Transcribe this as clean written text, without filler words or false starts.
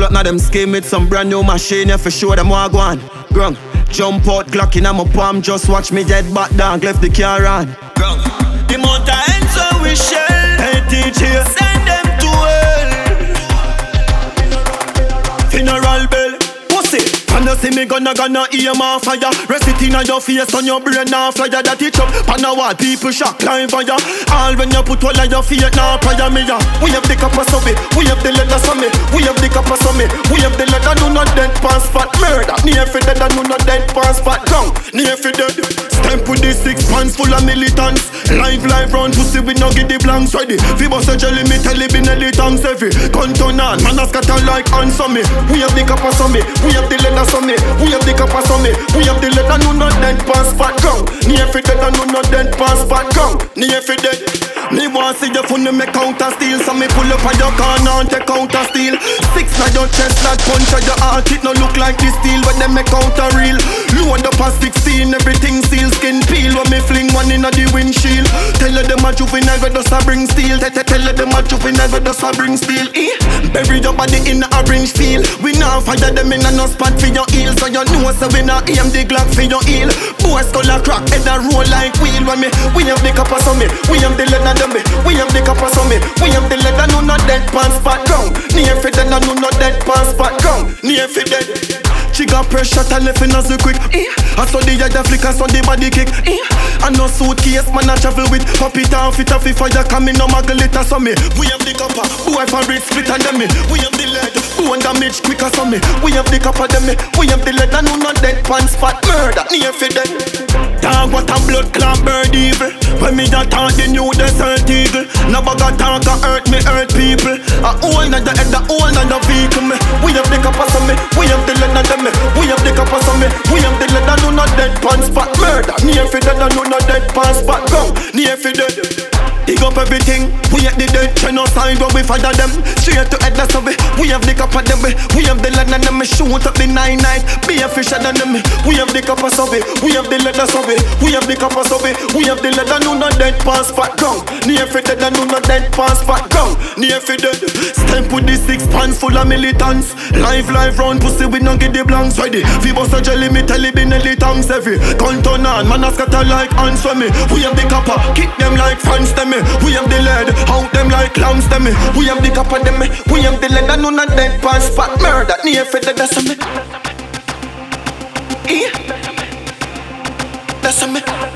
up now them scheme with some brand new machine, yeah, for sure them want go on. Grung, jump out, Glock in my palm, just watch me get back down, left the car on. Grung, the amount of hands on we shell, hey teacher, send them to hell. Funeral bell, pussy. And you see me gonna hear my fire. Rest it in your face on your brain now fire. That it up, pan a wall, people shock line fire. All when you put all of your feet now prayer me ya. We have the copper of me, we have the letters of me, we have the copper of me, we have the letter do not dead pass spot murder. Near for dead and do not dead pass spot down. Near for dead. Stamp with the 6 pants full of militants. Live round pussy we no get the blanks ready. Fi bust a jelly me tell it be nelly tongues heavy. Gun turn on, man a scatter like ants on me. We have the copper of me, we have the letters of me, we have the copper of me, we have the letter no not dead pass spot down. Near for dead and no not dead pass spot down. Near for dead. Me want see you funny me counter steal, so me pull up on your corner and take counter steal. 6 na your chest like punch at your heart, it no look like this steel, but them make counter real. Load up a 16, everything seal, skin peel. When me fling one in the windshield. Tell them a juvenile we does a bring steel. Tell them a juvenile we does a bring steel. Bury your body in a orange field. We now fire them in a no spot for your heel, so you know so we now aim the Glock for your heel. Boys skull a crack, head a roll like wheel. When we have the copper on me, we have the leather on me, we have the copper on me, we have the leather no not dead pants spot down. Near for dead and no not dead pants spot down. Near for dead. She got pressure and left in as quick. I saw the other flickers on the body kick. And no suitcase man I travel with. Pop it and fit off if fire coming no muggle it as on me. We have the copper, boy for it split and them me. We have the lead, bone damage quicker on me. We have the copper them me. We have the lead and no not dead pants spot murder. Near for dead. Dog what a blood clot bird evil. When me that talk the new desert eagle. No bag a talk a hurt me hurt people. A hole na the head, a hole na the vehicle me. We have the copper on me, we have the lead and them me. We have the copper on me, we have the lead and no not dead pants spot murder. Near for dead and no not dead pants spot go. Near for dead. Dig up everything, we have the dead genocide where we fire them. Straight to head that's of it. We have the copper them, we have the lead and them. Shoot up the 9 night, be a fisher than them. We have the copper of it, we have the lead of it. We have the copper of it, we have the lead and no not dead pants spot go. Near for dead and no not dead pants spot go. Near for dead. Stamp with the 6 pants full of militants. Live round pussy we no get the blanks ready. Fi bust a jelly me tell it be nelly tongues heavy. Gun turn on, man a scatter like ants for me. We have the copper, kick them like fans them. We have the lead, out them like lambs them. We have the copper them. We have the lead and no not dead pants spot murder. Near for dead that's a me. That's a me.